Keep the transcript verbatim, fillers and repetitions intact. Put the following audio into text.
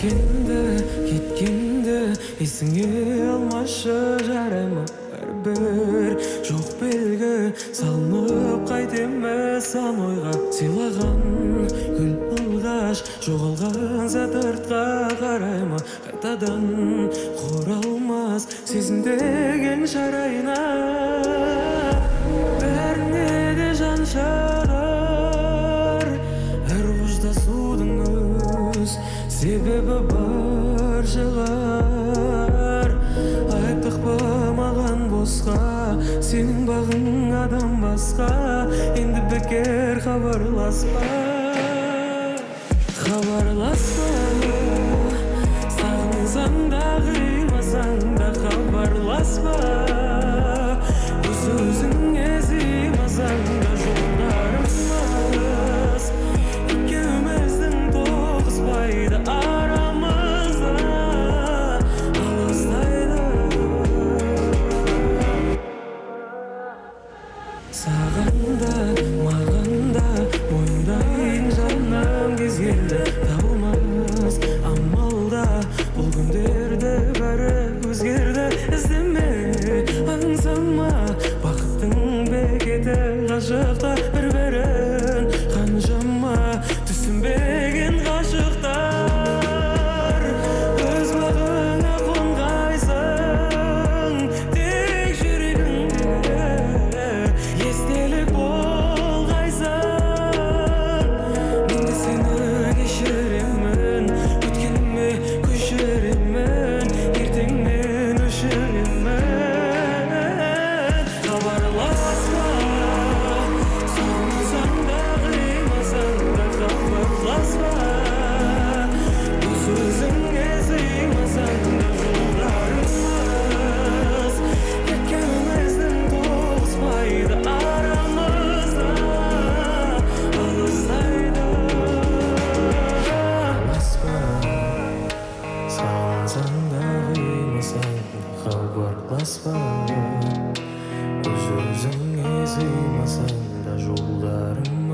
Келгенде, кеткенде есіңе алмашы жарайма бәрібір жоқ белгі салынып қайтеме сан ойға сыйлаған гүл алғаш жоғалған сәт артқа қарайма қайтадан құралмас сезім деген шарайна бәріне де жан шығар әр қоштасудың өз себебі бар шығар айттық па маған босқа сенің бағың адам басқа енді бекер хабарласпа хабарласпа сағынсаң да қимасаң да хабарласпа өз өзіңе сыймасаң да жолдарымыз екеуміздің тоғыспайды арамызда алыстайды саған да маған да мойындайын жаным кез келді табылмас амалда бұл күндерді бәрі өзгерді іздеме аңсама бақыттың бекеті ғашықта бір-бірін қаншама түсінбеген ғашықтар өз бағыңа қонғайсың тек жүрегіңде естелік болғайсың мен де сені кешіремін өткеніме көшіремін ертеңнен өшіремін хабарласпа сағынсаң да қимасаң да хабарласпа өз өзіңе сыймасаң да жолдарымыз екеуміздің тоғыспайды арамызда алыстайды аспа сағынсаң да қимасаң да хабарласпа өз өзіңе сыймасаң да жолдарым